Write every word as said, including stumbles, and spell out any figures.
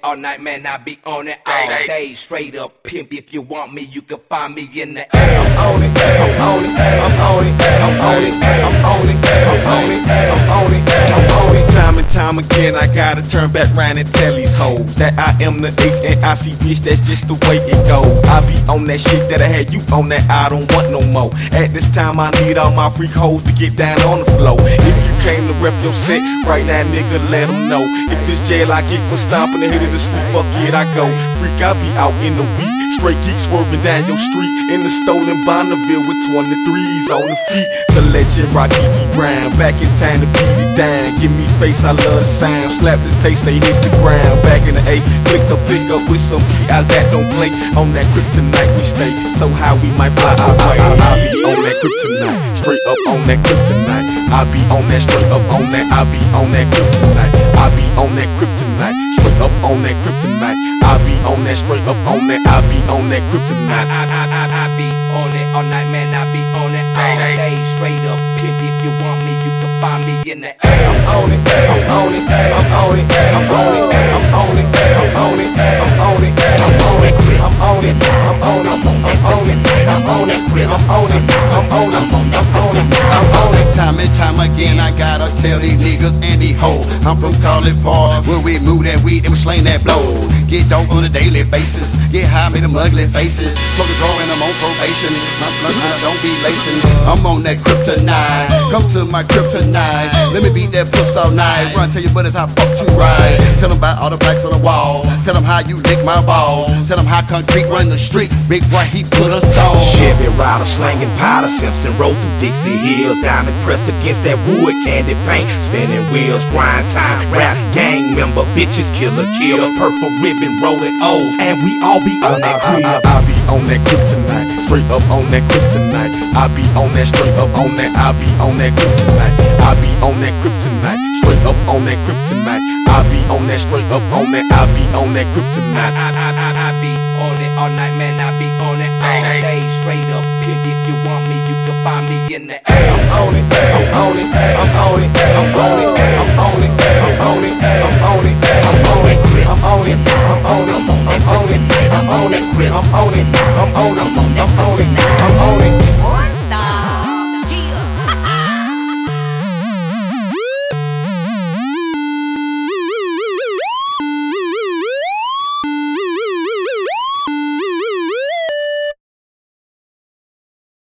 all night, man, I be on it all day. Straight up pimp, if you want me, you can find me in the air. I'm on it, I'm on it, I'm on it, I'm on it, I'm on it, I'm on it, I'm on it, I'm on it. Time and time again, I gotta turn back round and tell these hoes that I am the H N I C, bitch, that's just the way it goes. I be on that shit that I had you on that I don't want no more. At this time, I need all my freak hoes to get down on the floor. If you came to rep your set right now, nigga, let them know. If it's jail I get for stomping and hitting the sleep, fuck it, I go. Freak, I be out in the week. Straight geek swerving down your street in the stolen Bonneville with twenty-threes on the feet. The legend Rocky D. Brown, back in time to beat it down. Give me face, I love the sound. Slap the taste, they hit the ground. Back in the A, click the pick up with some P Is that don't play. On that kryptonite we stay, so how we might fly our way. I be on that kryptonite, straight up on that kryptonite. I be on that, straight up on that. I be on that kryptonite. I be on that kryptonite, straight up on that kryptonite. I be on that, straight up on that. I be on that kryptonite. I, I, I, I be on it all night, man, I be on it all day. Straight up pimp, if you want me, you can find me in the air. I'm on it, I'm on it, I'm on it, I'm on it, I'm on it, I'm on it, I'm on it, I'm on it, I'm on it, I'm on it, I'm on it, I'm on it, I'm on it, I'm on it, I'm on it, I'm on it. Time and time again, I gotta tell these niggas and these hoes, I'm from College Park, where we move that weed and we slang that blow. Get dope on a daily basis, get high, make them ugly faces. Smoke a draw and I'm on probation. My blunt I don't be lacing. I'm on that kryptonite. Come to my kryptonite. Let me beat that puss all night. Run tell your buddies how fucked you right. Tell them about all the plaques on the wall. Tell them how you lick my ball. Tell them how concrete run the street. Big boy, he put us on. Chevy rider slanging powder, Simpson roll through Dixie Hills. Diamond pressed against that wood, candy paint, spinning wheels, grind time, rap gang member, bitches, killer, kill, purple ribbon, rolling O's, and we all be on that crib. I, I, I be on that kryptonite, straight up on that kryptonite. I be on that, straight up on that. I be on that kryptonite. I be on that kryptonite, straight up on that kryptonite. I be on that, straight up on that. I be on that kryptonite. I, I, I, I be on it all night, man, I be on it all day. Straight up pimp, if you want me, you can find me in the air.